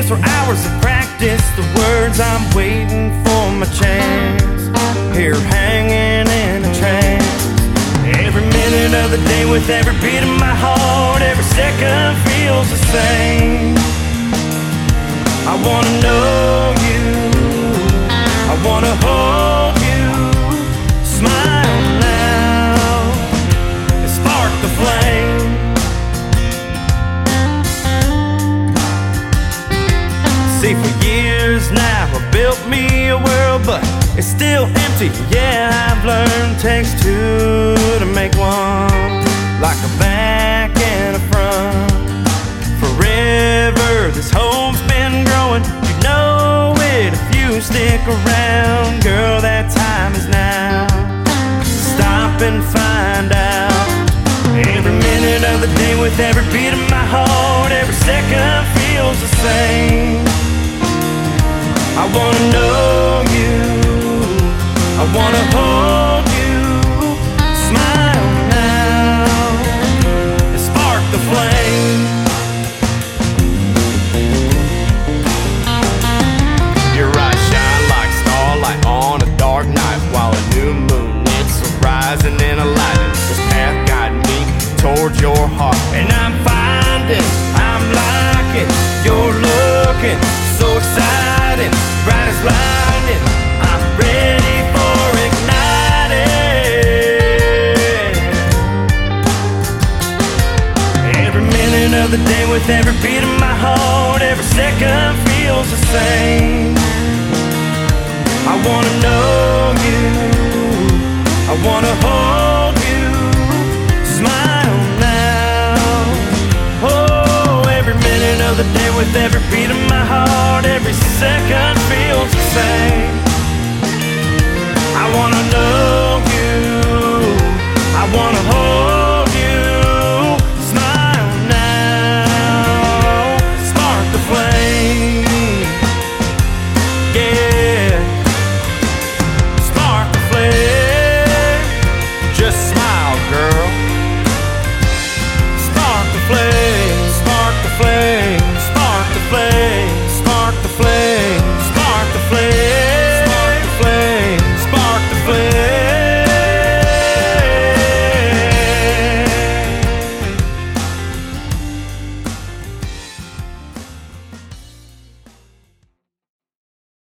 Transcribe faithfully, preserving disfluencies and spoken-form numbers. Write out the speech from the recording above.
days or hours of practice. The words I'm waiting for my chance, here hanging in a trance. Every minute of the day with every beat of my heart, every second feels the same. I wanna know you, I wanna hold you. Smile now and spark the flame. See, for years now I built me a world, but it's still empty. Yeah, I've learned takes two to make one, like a back and a front. Forever this home's been growing, you know it if you stick around. Girl, that time is now, stop and find out. Every minute of the day with every beat of my heart, every second feels the same. I wanna know you, I wanna hold you. Smile now and spark the flame. Your eyes shine like starlight on a dark night, while a new moon it's a rising and a lighting. This path guiding me towards your heart, and I'm finding, I'm liking, you're looking so exciting, bright as blinding. I'm ready for igniting. Every minute of the day with every beat of my heart, every second feels the same. I wanna know you, I wanna hold you. Smile now. Oh, every minute of the day with every beat of my